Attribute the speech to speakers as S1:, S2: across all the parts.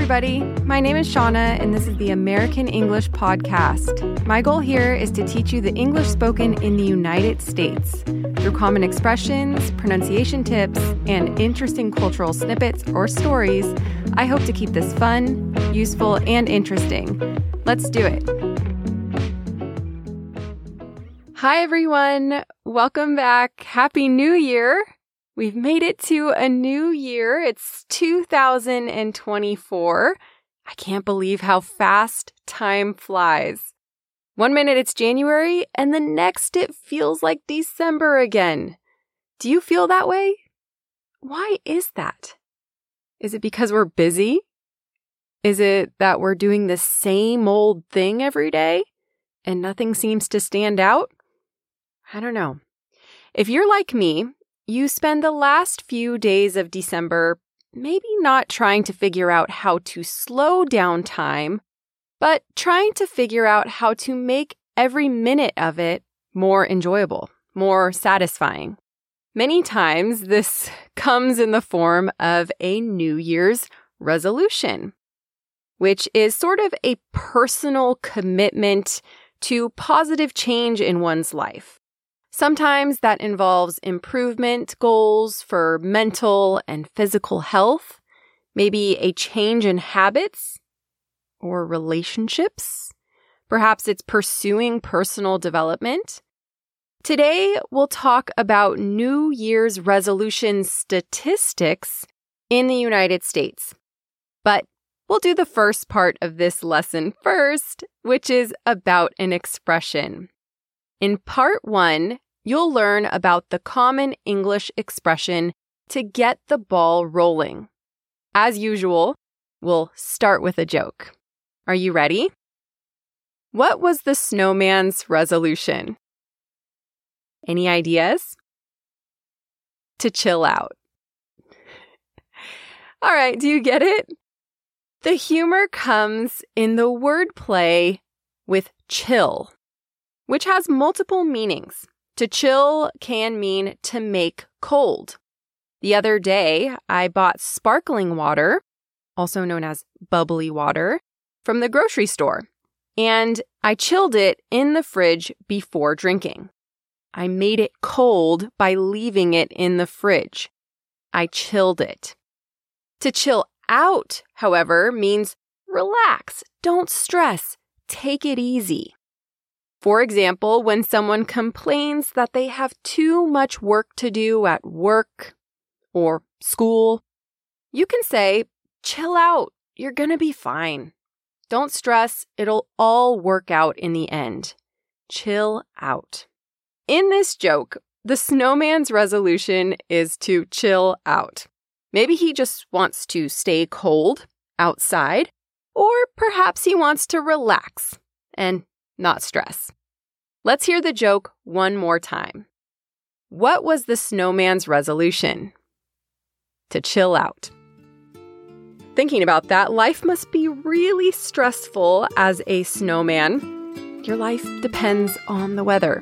S1: everybody. My name is Shauna, and this is the American English Podcast. My goal here is to teach you the English spoken in the United States through common expressions, pronunciation tips, and interesting cultural snippets or stories. I hope to keep this fun, useful, and interesting. Let's do it. Hi, everyone. Welcome back. Happy New Year. We've made it to a new year. It's 2024. I can't believe how fast time flies. One minute it's January, and the next it feels like December again. Do you feel that way? Why is that? Is it because we're busy? Is it that we're doing the same old thing every day and nothing seems to stand out? I don't know. If you're like me, you spend the last few days of December maybe not trying to figure out how to slow down time, but trying to figure out how to make every minute of it more enjoyable, more satisfying. Many times this comes in the form of a New Year's resolution, which is sort of a personal commitment to positive change in one's life. Sometimes that involves improvement goals for mental and physical health, maybe a change in habits or relationships. Perhaps it's pursuing personal development. Today, we'll talk about New Year's resolution statistics in the United States. But we'll do the first part of this lesson first, which is about an expression. In part 1, you'll learn about the common English expression to get the ball rolling. As usual, we'll start with a joke. Are you ready? What was the snowman's resolution? Any ideas? To chill out. All right, do you get it? The humor comes in the wordplay with chill, which has multiple meanings. To chill can mean to make cold. The other day, I bought sparkling water, also known as bubbly water, from the grocery store, and I chilled it in the fridge before drinking. I made it cold by leaving it in the fridge. I chilled it. To chill out, however, means relax, don't stress, take it easy. For example, when someone complains that they have too much work to do at work or school, you can say, chill out, you're gonna be fine. Don't stress, it'll all work out in the end. Chill out. In this joke, the snowman's resolution is to chill out. Maybe he just wants to stay cold outside, or perhaps he wants to relax and not stress. Let's hear the joke one more time. What was the snowman's resolution? To chill out. Thinking about that, life must be really stressful as a snowman. Your life depends on the weather.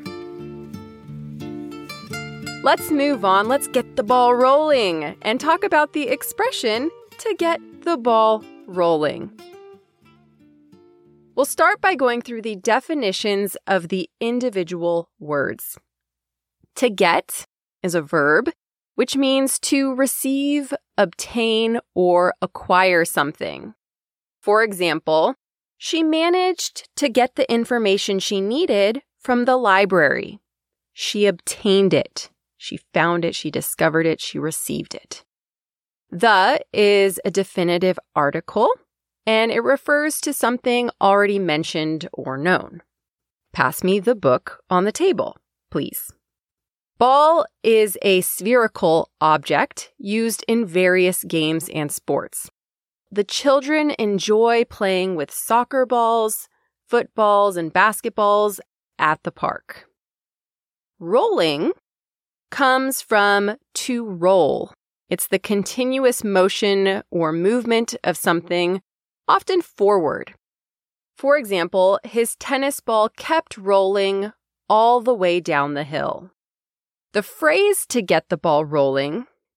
S1: Let's move on. Let's get the ball rolling and talk about the expression to get the ball rolling. We'll start by going through the definitions of the individual words. To get is a verb, which means to receive, obtain, or acquire something. For example, she managed to get the information she needed from the library. She obtained it. She found it. She discovered it. She received it. The is a definitive article, and it refers to something already mentioned or known. Pass me the book on the table, please. Ball is a spherical object used in various games and sports. The children enjoy playing with soccer balls, footballs, and basketballs at the park. Rolling comes from to roll. It's the continuous motion or movement of something, often forward. For example, his tennis ball kept rolling all the way down the hill. The phrase to get the ball rolling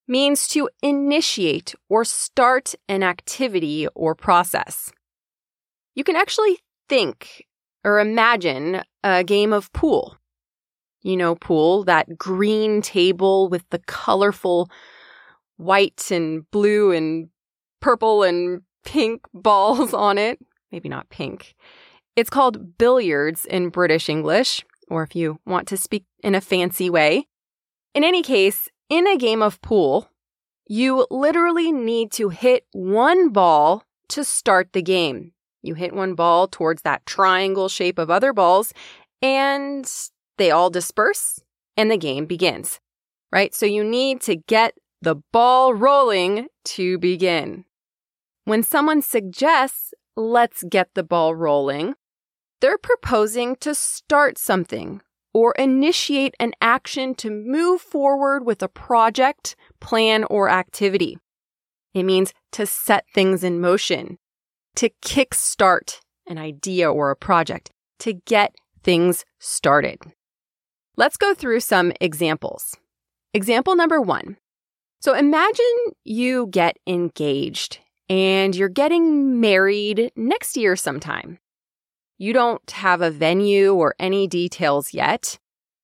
S1: means to initiate or start an activity or process. You can actually think or imagine a game of pool. You know, pool, that green table with the colorful white and blue and purple and pink balls on it. Maybe not pink. It's called billiards in British English, or if you want to speak in a fancy way. In any case, in a game of pool, you literally need to hit one ball to start the game. You hit one ball towards that triangle shape of other balls, and they all disperse, and the game begins, right? So you need to get the ball rolling to begin. When someone suggests, let's get the ball rolling, they're proposing to start something or initiate an action to move forward with a project, plan, or activity. It means to set things in motion, to kickstart an idea or a project, to get things started. Let's go through some examples. Example number 1. So imagine you get engaged and you're getting married next year sometime. You don't have a venue or any details yet.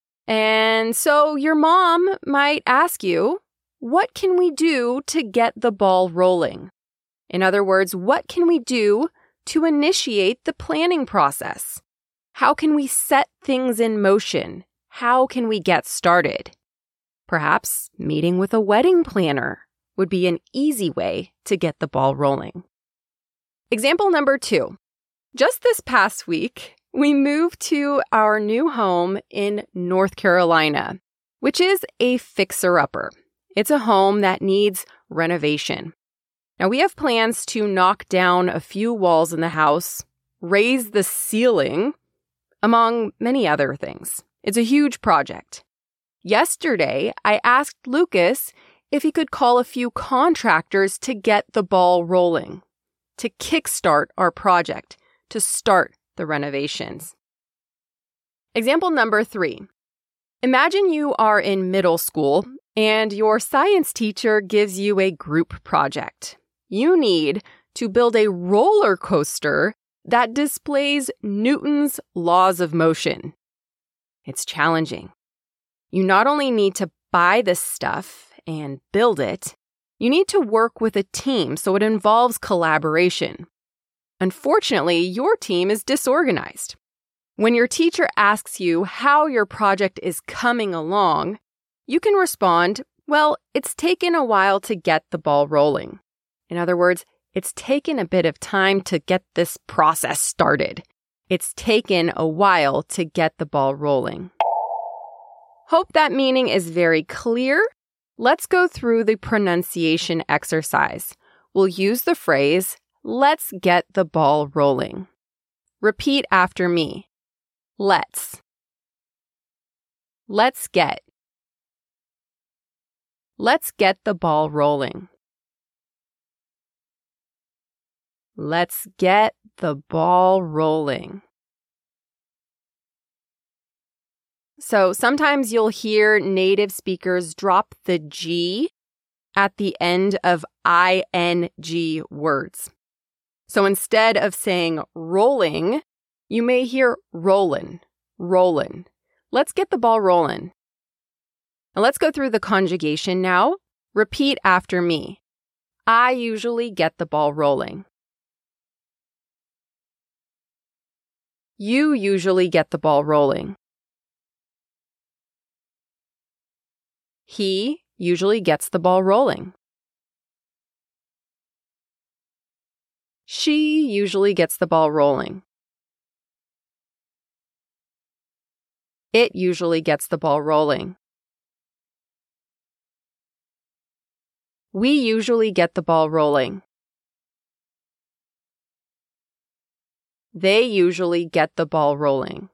S1: And so your mom might ask you, what can we do to get the ball rolling? In other words, what can we do to initiate the planning process? How can we set things in motion? How can we get started? Perhaps meeting with a wedding planner would be an easy way to get the ball rolling. Example number 2. Just this past week, we moved to our new home in North Carolina, which is a fixer-upper. It's a home that needs renovation. Now, we have plans to knock down a few walls in the house, raise the ceiling, among many other things. It's a huge project. Yesterday, I asked Lucas if he could call a few contractors to get the ball rolling, to kickstart our project, to start the renovations. Example number 3. Imagine you are in middle school and your science teacher gives you a group project. You need to build a roller coaster that displays Newton's laws of motion. It's challenging. You not only need to buy this stuff and build it, you need to work with a team, so it involves collaboration. Unfortunately, your team is disorganized. When your teacher asks you how your project is coming along, you can respond, well, it's taken a while to get the ball rolling. In other words, it's taken a bit of time to get this process started. It's taken a while to get the ball rolling. Hope that meaning is very clear. Let's go through the pronunciation exercise. We'll use the phrase, let's get the ball rolling. Repeat after me. Let's. Let's get. Let's get the ball rolling. Let's get the ball rolling. So sometimes you'll hear native speakers drop the G at the end of ing words. So instead of saying rolling, you may hear rollin', rollin'. Let's get the ball rolling. Now let's go through the conjugation now. Repeat after me. I usually get the ball rolling. You usually get the ball rolling. He usually gets the ball rolling. She usually gets the ball rolling. It usually gets the ball rolling. We usually get the ball rolling. They usually get the ball rolling.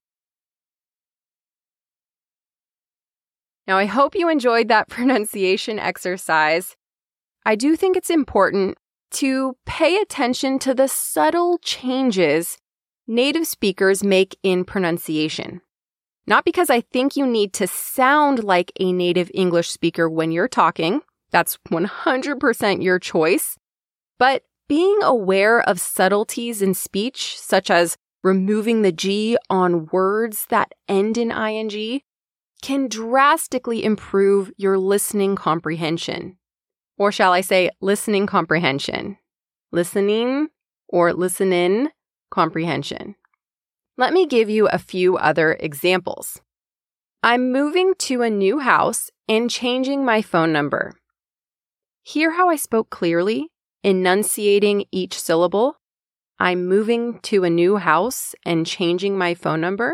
S1: Now, I hope you enjoyed that pronunciation exercise. I do think it's important to pay attention to the subtle changes native speakers make in pronunciation. Not because I think you need to sound like a native English speaker when you're talking. That's 100% your choice. But being aware of subtleties in speech, such as removing the G on words that end in ing, can drastically improve your listening comprehension. Or shall I say listening comprehension? Listening or listen-in comprehension. Let me give you a few other examples. I'm moving to a new house and changing my phone number. Hear how I spoke clearly, enunciating each syllable? I'm moving to a new house and changing my phone number.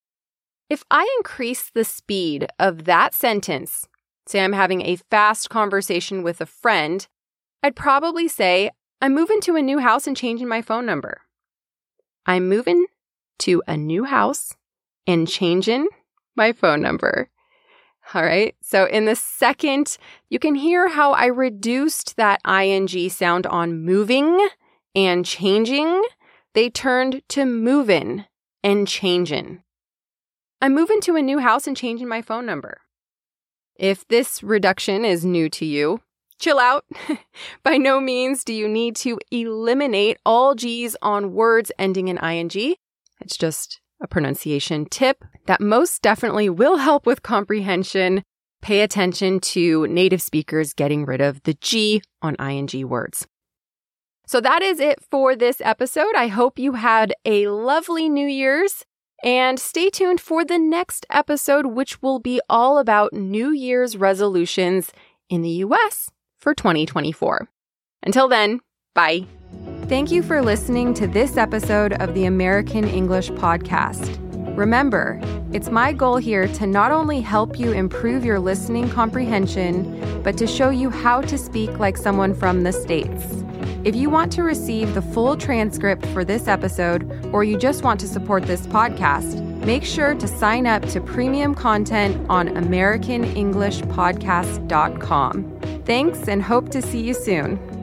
S1: If I increase the speed of that sentence, say I'm having a fast conversation with a friend, I'd probably say, I'm moving to a new house and changing my phone number. I'm moving to a new house and changing my phone number. All right. So in the second, you can hear how I reduced that ing sound on moving and changing. They turned to moving and changing. I'm moving to a new house and changing my phone number. If this reduction is new to you, chill out. By no means do you need to eliminate all G's on words ending in ing. It's just a pronunciation tip that most definitely will help with comprehension. Pay attention to native speakers getting rid of the G on ing words. So that is it for this episode. I hope you had a lovely New Year's. And stay tuned for the next episode, which will be all about New Year's resolutions in the US for 2024. Until then, bye. Thank you for listening to this episode of the American English Podcast. Remember, it's my goal here to not only help you improve your listening comprehension, but to show you how to speak like someone from the States. If you want to receive the full transcript for this episode, or you just want to support this podcast, make sure to sign up to premium content on AmericanEnglishPodcast.com. Thanks and hope to see you soon.